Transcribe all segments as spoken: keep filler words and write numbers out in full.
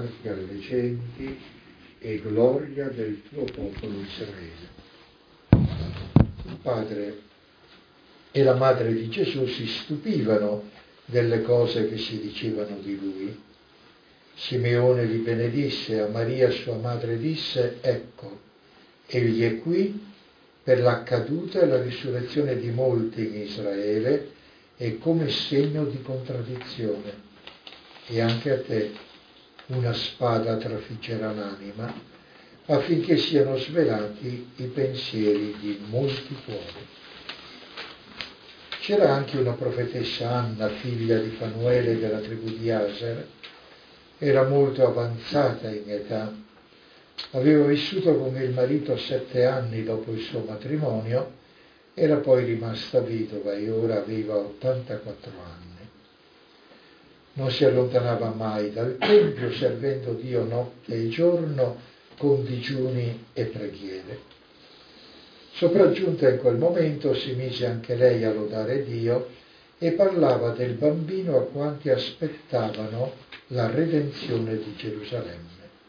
galleggianti e gloria del tuo popolo Israele. Il padre e la madre di Gesù si stupivano delle cose che si dicevano di lui. Simeone li benedisse, a Maria sua madre disse: ecco, egli è qui per l'accaduta e la risurrezione di molti in Israele e come segno di contraddizione. E anche a te una spada trafiggerà l'anima, affinché siano svelati i pensieri di molti cuori. C'era anche una profetessa Anna, figlia di Fanuele della tribù di Aser. Era molto avanzata in età, aveva vissuto con il marito sette anni dopo il suo matrimonio, era poi rimasta vedova e ora aveva ottantaquattro anni. Non si allontanava mai dal Tempio, servendo Dio notte e giorno con digiuni e preghiere. Sopraggiunta in quel momento si mise anche lei a lodare Dio e parlava del bambino a quanti aspettavano la redenzione di Gerusalemme.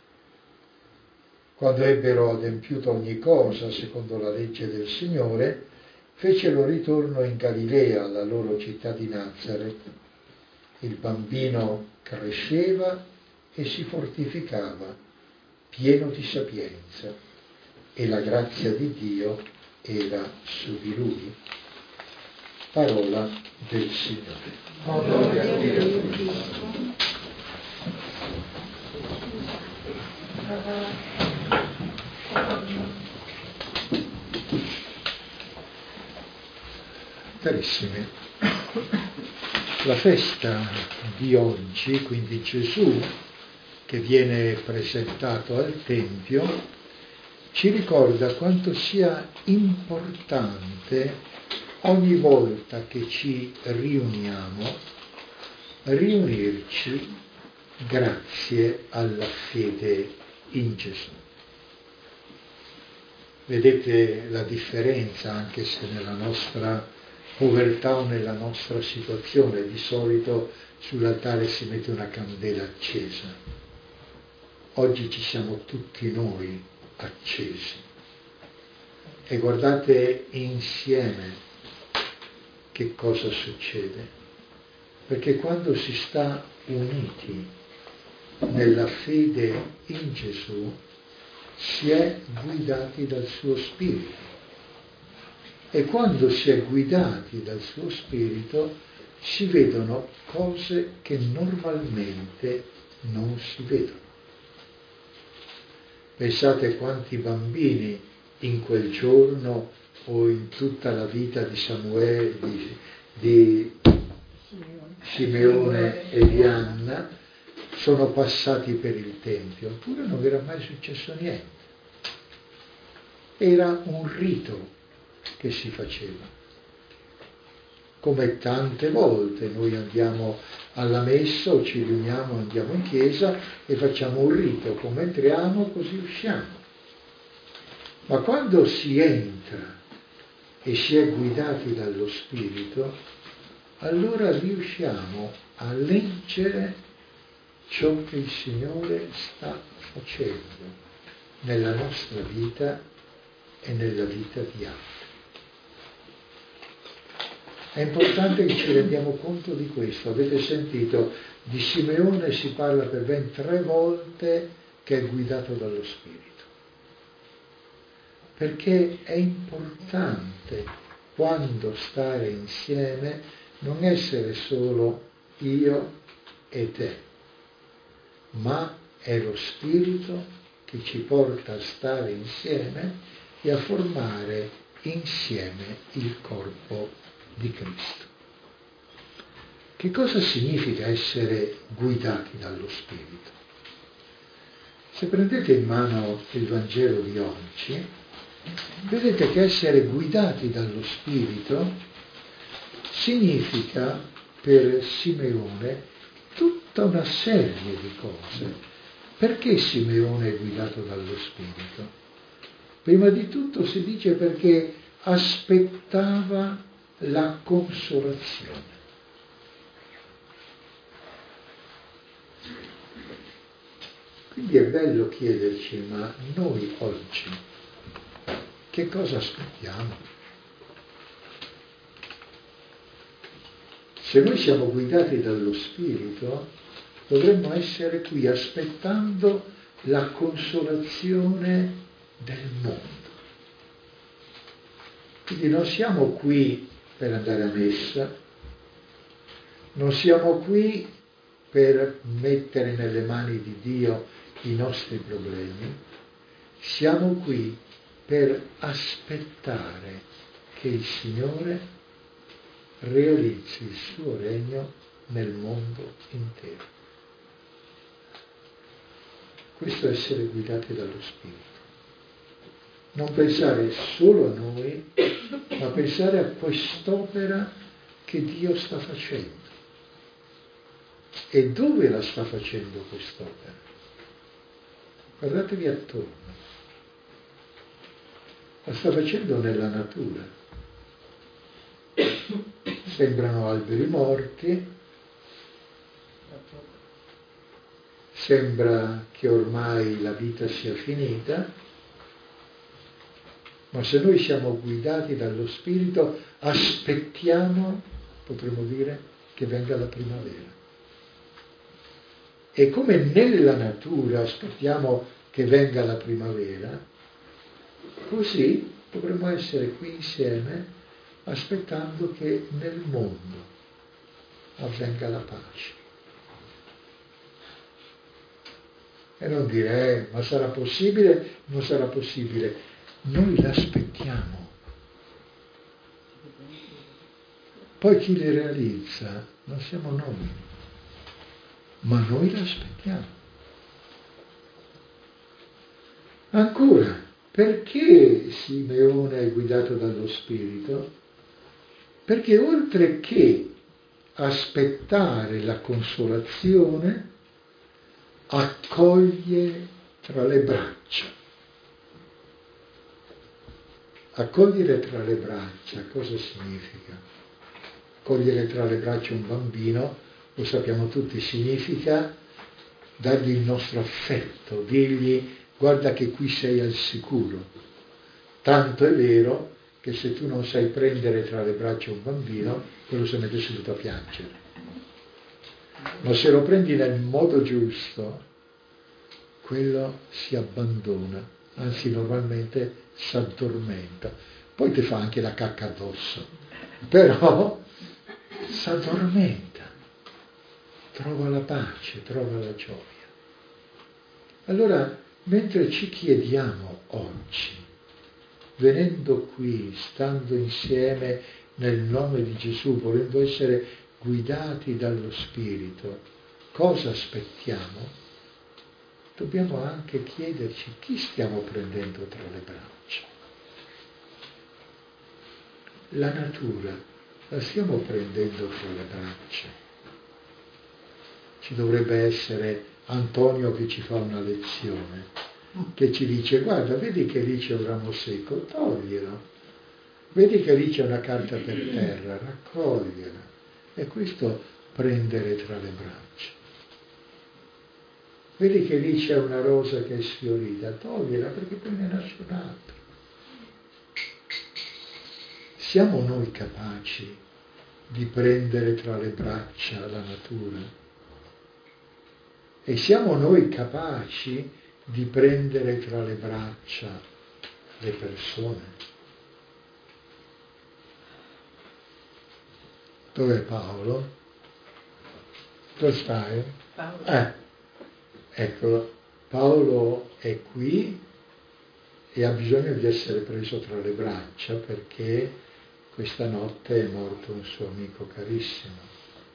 Quando ebbero adempiuto ogni cosa secondo la legge del Signore, fecero ritorno in Galilea, alla loro città di Nazaret. Il bambino cresceva e si fortificava, pieno di sapienza, e la grazia di Dio era su di lui. Parola del Signore. Gloria a Dio. Carissimi, la festa di oggi, quindi Gesù che viene presentato al Tempio, ci ricorda quanto sia importante ogni volta che ci riuniamo, riunirci grazie alla fede in Gesù. Vedete la differenza, anche se nella nostra povertà o nella nostra situazione di solito sull'altare si mette una candela accesa. Oggi ci siamo tutti noi accesi. E guardate insieme che cosa succede. Perché quando si sta uniti nella fede in Gesù, si è guidati dal suo Spirito. E quando si è guidati dal suo Spirito, si vedono cose che normalmente non si vedono. Pensate quanti bambini in quel giorno o in tutta la vita di Samuele, di, di Simeone e di Anna sono passati per il Tempio, eppure non era mai successo niente. Era un rito che si faceva. Come tante volte noi andiamo alla messa o ci riuniamo, andiamo in chiesa e facciamo un rito, come entriamo così usciamo. Ma quando si entra e si è guidati dallo Spirito, allora riusciamo a leggere ciò che il Signore sta facendo nella nostra vita e nella vita di altri. È importante che ci rendiamo conto di questo. Avete sentito, di Simeone si parla per ben tre volte che è guidato dallo Spirito. Perché è importante, quando stare insieme, non essere solo io e te, ma è lo Spirito che ci porta a stare insieme e a formare insieme il corpo di Cristo. Che cosa significa essere guidati dallo Spirito? Se prendete in mano il Vangelo di oggi, vedete che essere guidati dallo Spirito significa per Simeone tutta una serie di cose. Perché Simeone è guidato dallo Spirito? Prima di tutto si dice perché aspettava la consolazione. Quindi è bello chiederci, ma noi oggi che cosa aspettiamo? Se noi siamo guidati dallo Spirito, dovremmo essere qui aspettando la consolazione del mondo. Quindi non siamo qui per andare a messa, non siamo qui per mettere nelle mani di Dio i nostri problemi, siamo qui per aspettare che il Signore realizzi il suo regno nel mondo intero. Questo è essere guidati dallo Spirito. Non pensare solo a noi, ma pensare a quest'opera che Dio sta facendo. E dove la sta facendo quest'opera? Guardatevi attorno. La sta facendo nella natura. Sembrano alberi morti, sembra che ormai la vita sia finita, ma se noi siamo guidati dallo Spirito, aspettiamo, potremmo dire, che venga la primavera. E come nella natura aspettiamo che venga la primavera, così dovremmo essere qui insieme aspettando che nel mondo avvenga la pace. E non dire, eh, ma sarà possibile? Non sarà possibile. Noi l'aspettiamo. Poi chi le realizza non siamo noi, ma noi l'aspettiamo. Ancora, perché Simeone è guidato dallo Spirito? Perché oltre che aspettare la consolazione, accoglie tra le braccia. Accogliere tra le braccia cosa significa? Accogliere tra le braccia un bambino, lo sappiamo tutti, significa dargli il nostro affetto, dirgli guarda che qui sei al sicuro. Tanto è vero che se tu non sai prendere tra le braccia un bambino, quello si mette seduto a piangere. Ma se lo prendi nel modo giusto, quello si abbandona, anzi normalmente si addormenta. Poi ti fa anche la cacca addosso, però si addormenta, trova la pace, trova la gioia. Allora, mentre ci chiediamo oggi, venendo qui, stando insieme nel nome di Gesù, volendo essere guidati dallo Spirito, cosa aspettiamo? Dobbiamo anche chiederci chi stiamo prendendo tra le braccia. La natura la stiamo prendendo tra le braccia. Ci dovrebbe essere Antonio che ci fa una lezione, che ci dice guarda, vedi che lì c'è un ramo secco, toglielo, vedi che lì c'è una carta per terra, raccogliela. E questo prendere tra le braccia. Vedi che lì c'è una rosa che è sfiorita, togliela perché poi ne nasce un'altra. Siamo noi capaci di prendere tra le braccia la natura? E siamo noi capaci di prendere tra le braccia le persone? Dov'è Paolo? Dove stai? Paolo. Eh, ecco, Paolo è qui e ha bisogno di essere preso tra le braccia perché questa notte è morto un suo amico carissimo.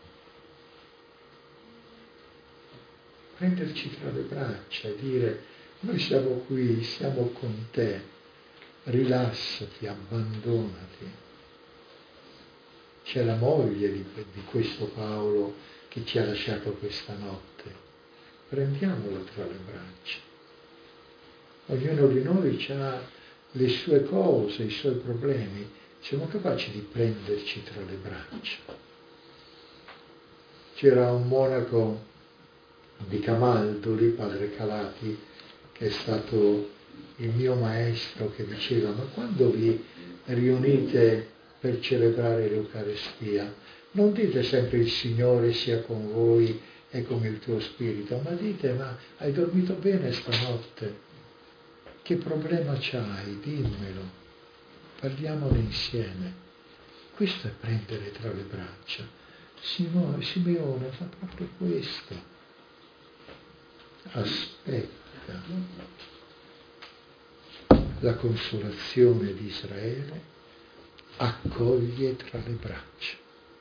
Prenderci tra le braccia e dire noi siamo qui, siamo con te, rilassati, abbandonati. C'è la moglie di, di questo Paolo che ci ha lasciato questa notte. Prendiamolo tra le braccia. Ognuno di noi ha le sue cose, i suoi problemi. Siamo capaci di prenderci tra le braccia. C'era un monaco di Camaldoli, padre Calati, che è stato il mio maestro, che diceva: ma quando vi riunite per celebrare l'Eucaristia, non dite sempre il Signore sia con voi e con il tuo spirito, ma dite: ma hai dormito bene stanotte? Che problema c'hai? Dimmelo, parliamone insieme. Questo è prendere tra le braccia. Simone, Simeone fa proprio questo. Aspetta la consolazione di Israele, accoglie tra le braccia.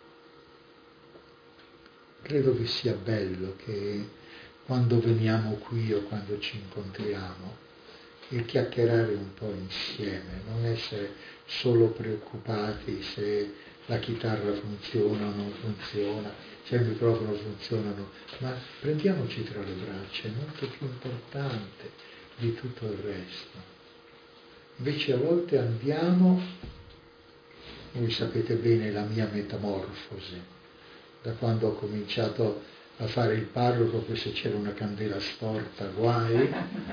Credo che sia bello che quando veniamo qui o quando ci incontriamo, il chiacchierare un po' insieme, non essere solo preoccupati se la chitarra funziona o non funziona, se il microfono funziona o no, ma prendiamoci tra le braccia, è molto più importante di tutto il resto. Invece a volte andiamo, voi sapete bene la mia metamorfosi, da quando ho cominciato a fare il parroco, che se c'era una candela storta, guai,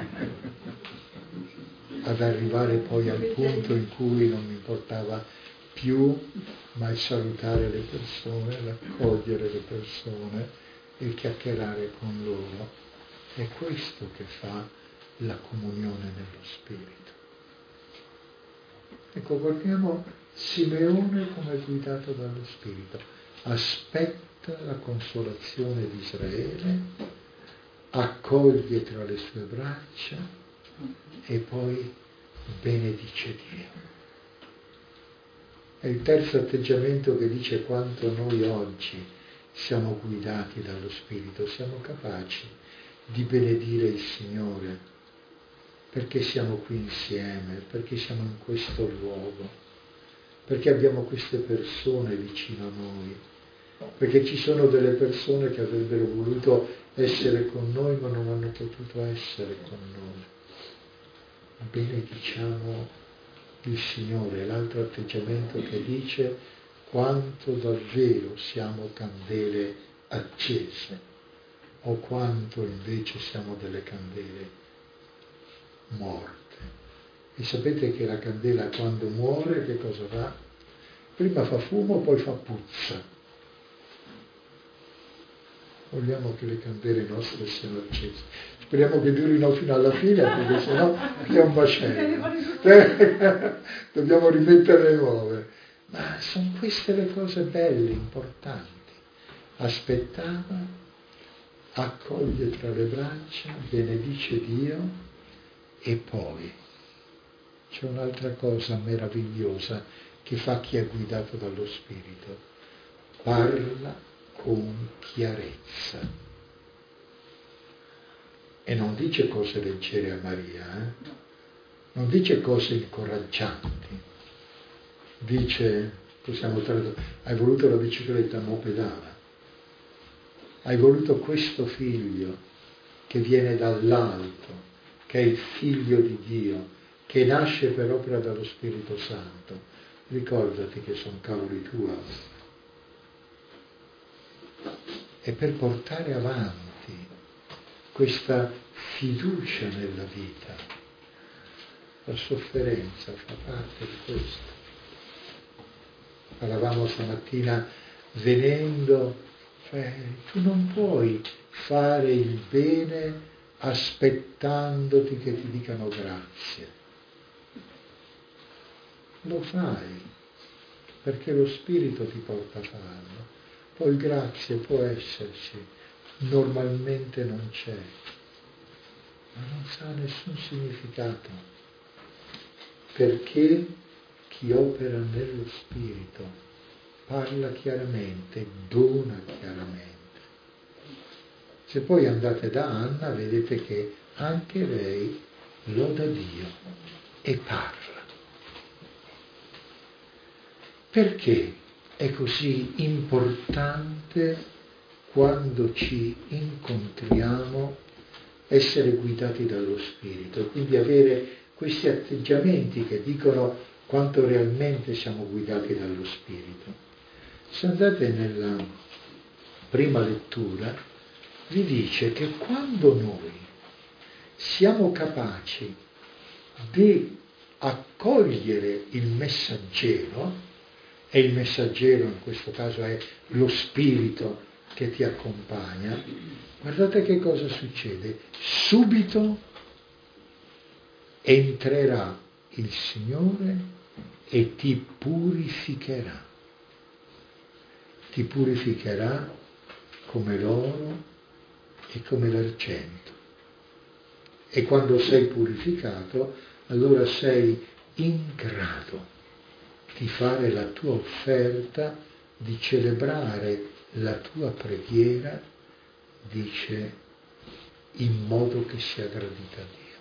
ad arrivare poi al punto in cui non mi importava più mai salutare le persone, l'accogliere le persone e chiacchierare con loro. È questo che fa la comunione nello Spirito. Ecco, guardiamo Simeone come guidato dallo Spirito. Aspetta la consolazione di Israele, accoglie tra le sue braccia e poi benedice Dio. È il terzo atteggiamento che dice quanto noi oggi siamo guidati dallo Spirito, siamo capaci di benedire il Signore, perché siamo qui insieme, perché siamo in questo luogo, perché abbiamo queste persone vicino a noi, perché ci sono delle persone che avrebbero voluto essere con noi ma non hanno potuto essere con noi. Benediciamo il Signore. L'altro atteggiamento che dice quanto davvero siamo candele accese o quanto invece siamo delle candele morte. E sapete che la candela quando muore che cosa fa? Prima fa fumo, poi fa puzza. Vogliamo che le candele nostre siano accese. Speriamo che durino fino alla fine, perché sennò qui è un macello. Dobbiamo rimetterle nuove. Ma sono queste le cose belle, importanti. Aspettava, accoglie tra le braccia, benedice Dio e poi c'è un'altra cosa meravigliosa che fa chi è guidato dallo Spirito. Parla con chiarezza. E non dice cose leggere a Maria, eh? Non dice cose incoraggianti. Dice, possiamo tradurre, hai voluto la bicicletta, mo pedala. Hai voluto questo figlio che viene dall'alto, che è il figlio di Dio, che nasce per opera dello Spirito Santo. Ricordati che sono cavoli tuoi. E per portare avanti questa fiducia nella vita, la sofferenza fa parte di questo. Parlavamo stamattina venendo, cioè, tu non puoi fare il bene aspettandoti che ti dicano grazie. Lo fai perché lo Spirito ti porta a farlo. Poi grazie può esserci, normalmente non c'è, ma non sa nessun significato, perché chi opera nello Spirito parla chiaramente, dona chiaramente. Se poi andate da Anna vedete che anche lei loda Dio e parla. Perché è così importante quando ci incontriamo essere guidati dallo Spirito e quindi avere questi atteggiamenti che dicono quanto realmente siamo guidati dallo Spirito? Se andate nella prima lettura vi dice che quando noi siamo capaci di accogliere il messaggero, e il messaggero in questo caso è lo spirito che ti accompagna, guardate che cosa succede. Subito entrerà il Signore e ti purificherà. Ti purificherà come l'oro e come l'argento. E quando sei purificato, allora sei in grado di fare la tua offerta, di celebrare la tua preghiera, dice, in modo che sia gradita a Dio.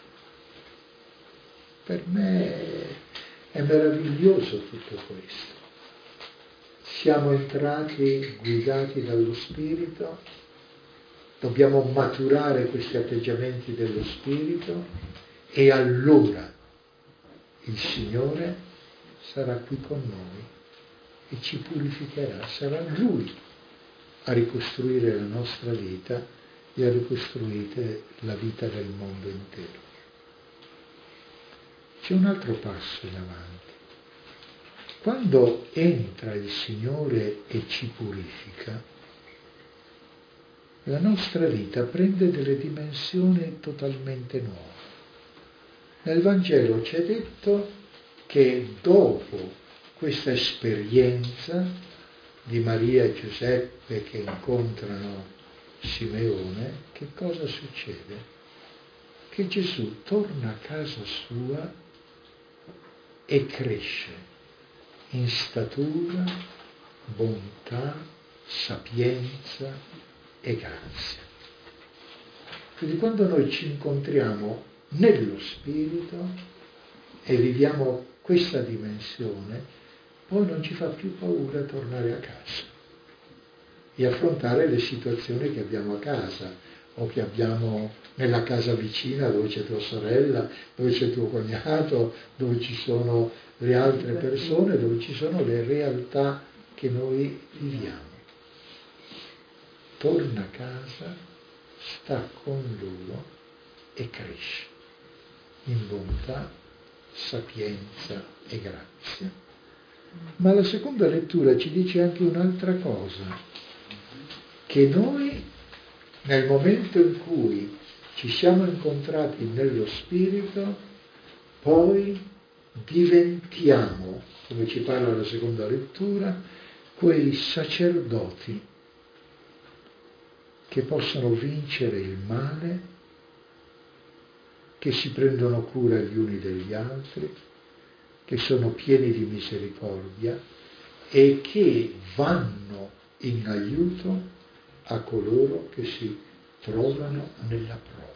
Per me è meraviglioso tutto questo. Siamo entrati guidati dallo Spirito, dobbiamo maturare questi atteggiamenti dello Spirito e allora il Signore sarà qui con noi e ci purificherà, sarà Lui a ricostruire la nostra vita e a ricostruire la vita del mondo intero. C'è un altro passo in avanti. Quando entra il Signore e ci purifica, la nostra vita prende delle dimensioni totalmente nuove. Nel Vangelo c'è detto che dopo questa esperienza di Maria e Giuseppe che incontrano Simeone, che cosa succede? Che Gesù torna a casa sua e cresce in statura, bontà, sapienza e grazia. Quindi quando noi ci incontriamo nello Spirito e viviamo questa dimensione, poi non ci fa più paura tornare a casa e affrontare le situazioni che abbiamo a casa o che abbiamo nella casa vicina dove c'è tua sorella, dove c'è tuo cognato, dove ci sono le altre persone, dove ci sono le realtà che noi viviamo. Torna a casa, sta con loro e cresce in bontà, sapienza e grazia. Ma la seconda lettura ci dice anche un'altra cosa, che noi nel momento in cui ci siamo incontrati nello Spirito, poi diventiamo, come ci parla la seconda lettura, quei sacerdoti che possono vincere il male, che si prendono cura gli uni degli altri, che sono pieni di misericordia e che vanno in aiuto a coloro che si trovano nella prova.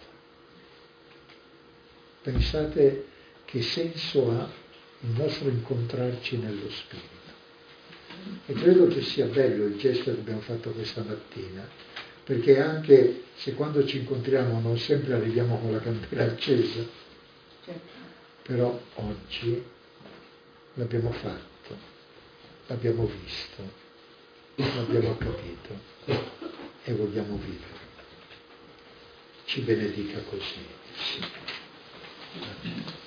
Pensate che senso ha il nostro incontrarci nello Spirito. E credo che sia bello il gesto che abbiamo fatto questa mattina, perché anche se quando ci incontriamo non sempre arriviamo con la candela accesa, però oggi l'abbiamo fatto, l'abbiamo visto, l'abbiamo capito e vogliamo vivere. Ci benedica così. Sì.